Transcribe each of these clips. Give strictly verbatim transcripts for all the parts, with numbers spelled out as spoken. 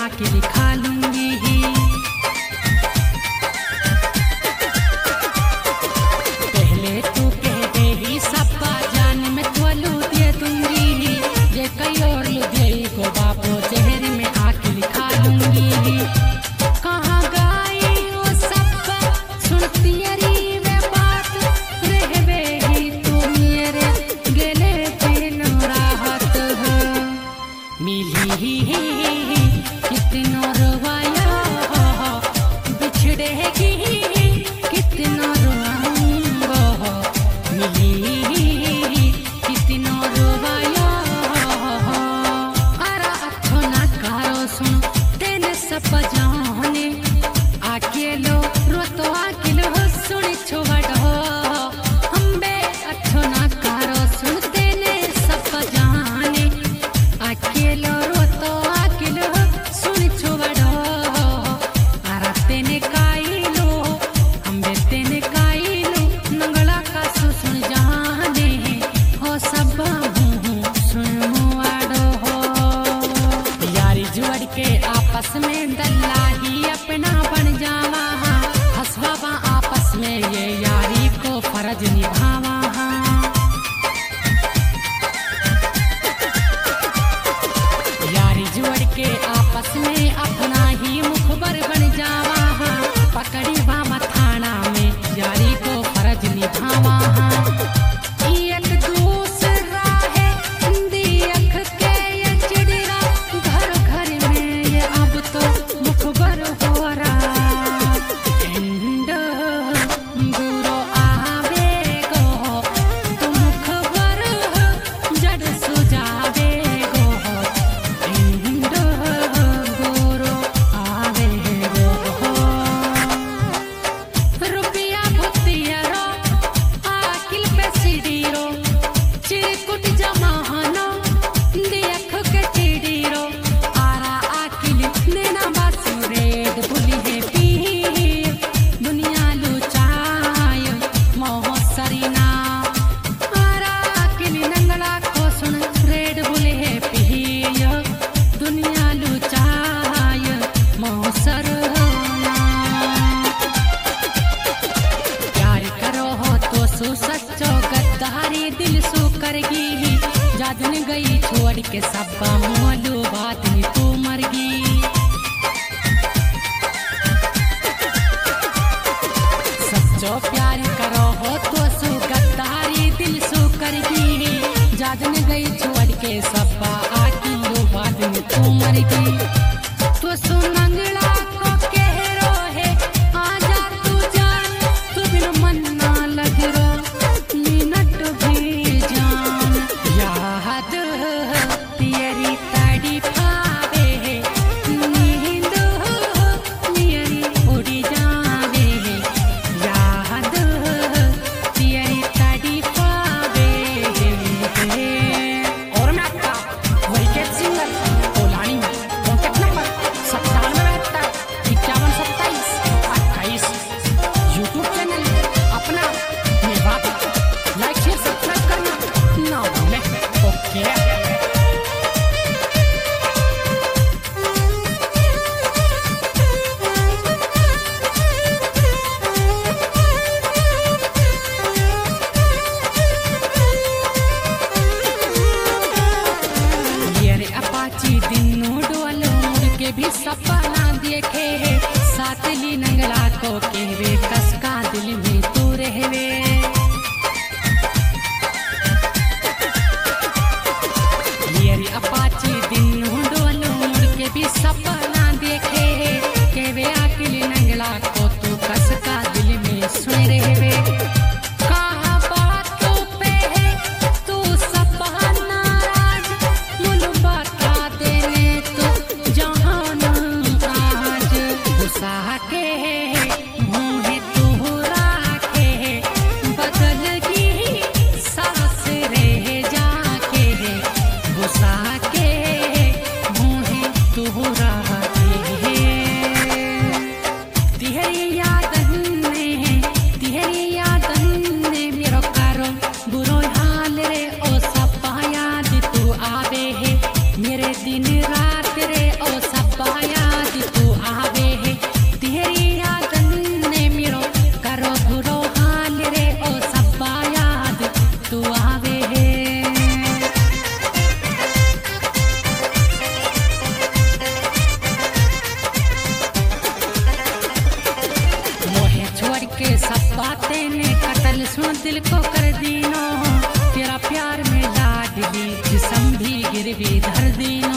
आके लिखा लूंगी। पहले तू कह दे ही सबका जान में थोलू दे दूंगी, जे कई और लुधे को बापो चेहरे में आके लिखा लूंगी। कहाँ गई वो सबका सुनती री वे बात, रहवे ही तू मेरे गले पे न राहत है। मिली कितना रोवाया बिछड़ेगी कितना रोऊंगा, मिली कितना रोवाया। अरे अच्छो ना करो सुन तेने सब जाने, अकेलो रो तो अकेलो सुन छोड़ो अम्बे। अच्छो ना करो सुन तेने सब जाने, अकेलो रो तो अकेलो सुन छोड़ो। अरे तेने काइलो अम्बे तेने काइलो नंगला का सुन जाने हो सब सुन मुआड़ो हो। यारी जुड़ के आपस में दल्ला ही अपना बन जावा, हंसवावा आपस में ये यारी को फर्ज निभावा। यारी जोड़ के आपस में अपना ही मुखबर बन जावा, पकड़ी बामा थाना में यारी को फर्ज निभावा। एक दूसरा है दियख के ये चिड़िया, घर घर में ये अब तो मुखबर हो रहा। एंड बुरो आवेगो तो मुखबर जड़ सुझावेगो, एंड बुरो आवेगो। रुपया भुतियरो आकिल पे सिडीरो, चिरकुट जमानो दियख के चिड़ीरो। आरा आकिल नेना बासुरेद बुली है पीर, दुनिया लुचाय मोह सरीना। आरा आकिल नंगला को सुन रेड बुली है पीर, दुनिया लुचाय मोह सरना। प्यार करो हो तो सु सच्चो गद्दारी दिल सु करगी, जादन गई छोड़ के सबका मोलू बात नी तू मरगी। सच्चो प्यार करो हो तो सु गद्दारी दिल सु करगी, जादन गई छोड़ के सबका आकिलो बात नी तू मरगी। तो सु नंगला को कह रो है आजा तू जान, तू बिन मन ना लग रो मिनट भी जान। याद तेरी ताड़ी पावे नींद मेरी उड़ी जावे, याद तेरी ताड़ी पावे। और मैं आपका वहीकेट सिंगर ओलानी कॉन्टेक्ट नंबर सत्तानवे बहत्तर इक्यावन सत्ताईस अट्ठाईस। यूट्यूब चैनल अपना मेवा लाइक शेयर सब्सक्राइब करना ना भूलें। ओके ये रे अपाची दिनों डोलो मुड़ के भी सपना देखे, साथ ली नंगला को कहवे कसका दिल में तू रहवे। ये रे अपाची दिनों डोलो मुड़ के भी सपना देखे, कहवे आकिल नंगला को तू कसका दिल में सुन रहवे। कहाँ बातों पे है तू सपना राज, मुल बता देने तो जहान आज। गुस्सा के मुँह तू राखे, बदल की सांस रह जाके। गुस्सा के मुँह तू राखे, तिहरी याद ने तिहरी याद ने मेरो करो बुरो हाल रे ओ सब याद तू आवे है, मेरे दिन रात रे ओ सब याद गिरवी धर दीनो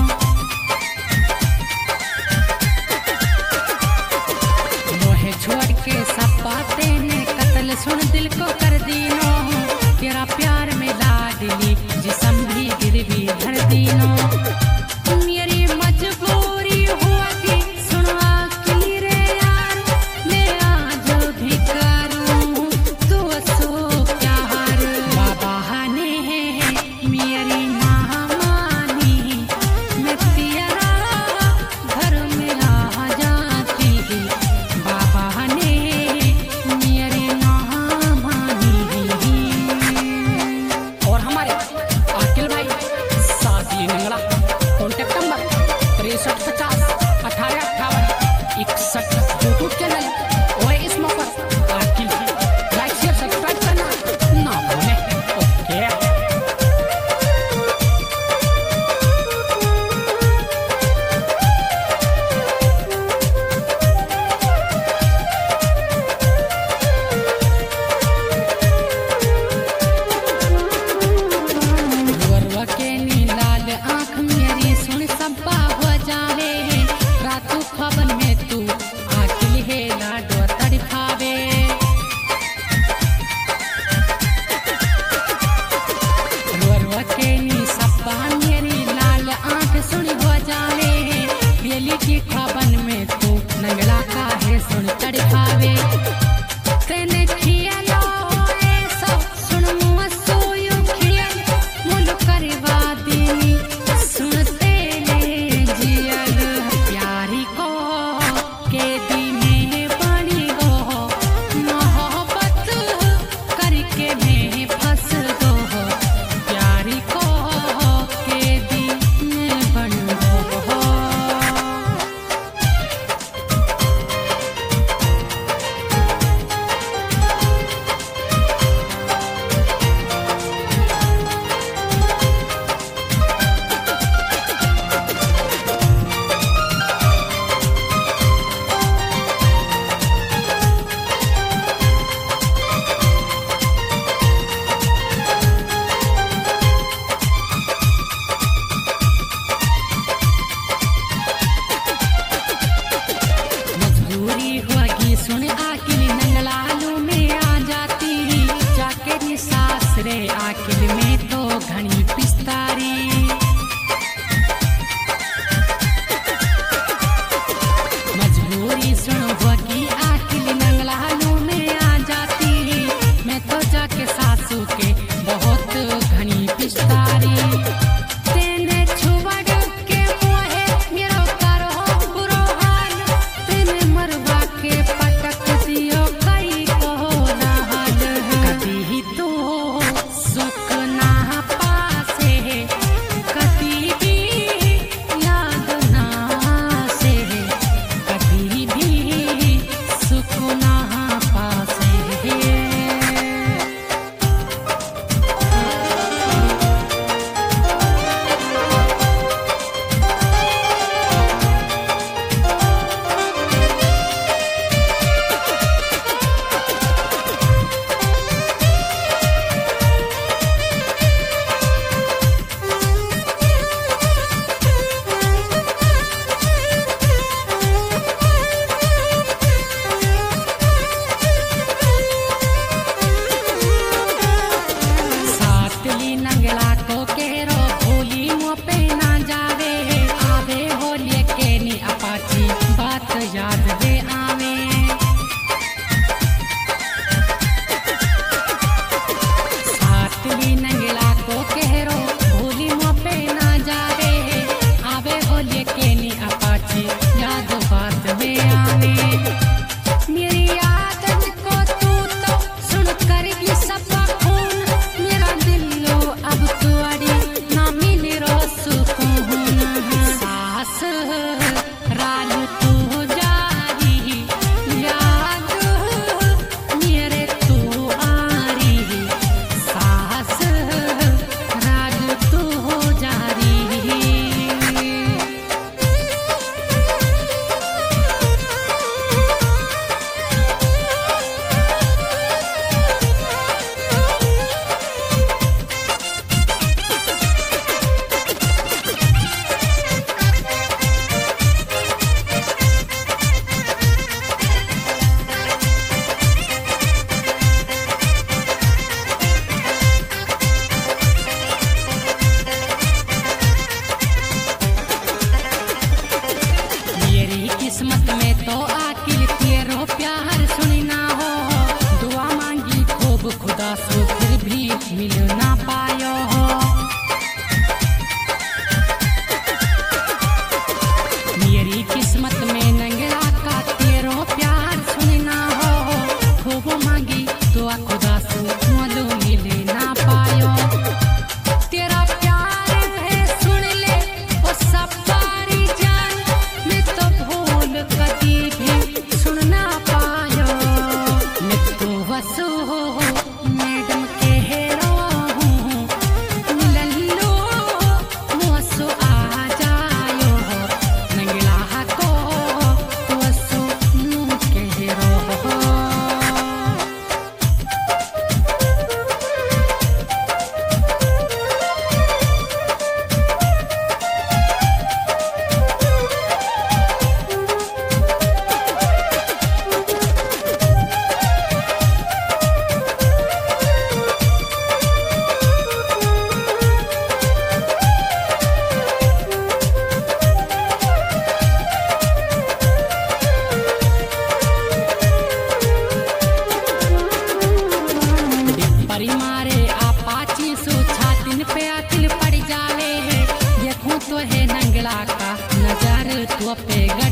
मोहे छोड़ के सपा तेने कत्ल सुन दिल को कर दीनो तेरा प्यार में लाडली जिसम भी गिरवी धर दीनो मेरी मजबूरी हुआ कि सुनवा की रे यार मैं आज भी करूं तो सो प्यार बाबा ने मेरी ना मानी मैं तेरा घर में आ जाती बाबा ने मेरी ना मानी tu a pegar.